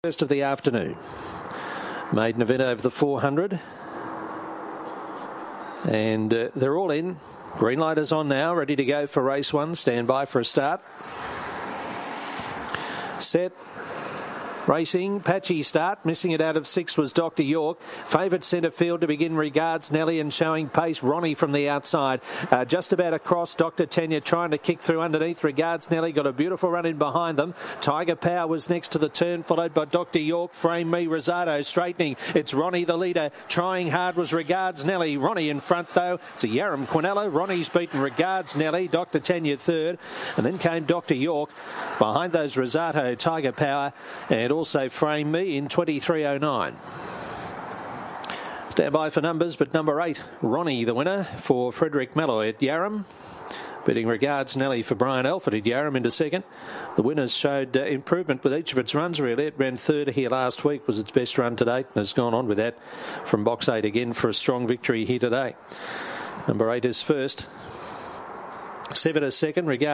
First of the afternoon. Maiden event over the 400. And they're all in. Green light is on now, ready to go for race one. Stand by for a start. Set. Racing, patchy start. Missing it out of 6 was Dr. York. Favoured centre field to begin. Regards Nelly and showing pace. Ronnie from the outside. Just about across. Dr. Tanya trying to kick through underneath. Regards Nelly got a beautiful run in behind them. Tiger Power was next to the turn, followed by Dr. York. Frame Me, Rosado straightening. It's Ronnie the leader. Trying hard was Regards Nelly. Ronnie in front though. It's a Yaram Quinello. Ronnie's beaten Regards Nelly. Dr. Tanya third. And then came Dr. York. Behind those Rosado, Tiger Power and also Frame Me in 23.09. Stand by for numbers, but number 8, Ronnie, the winner for Frederick Malloy at Yaram. Beating Regards Nelly for Brian Alford at Yaram into second. The winners showed improvement with each of its runs, really. It ran third here last week, was its best run to date, and has gone on with that from box 8 again for a strong victory here today. Number 8 is first. 7 is second. Regards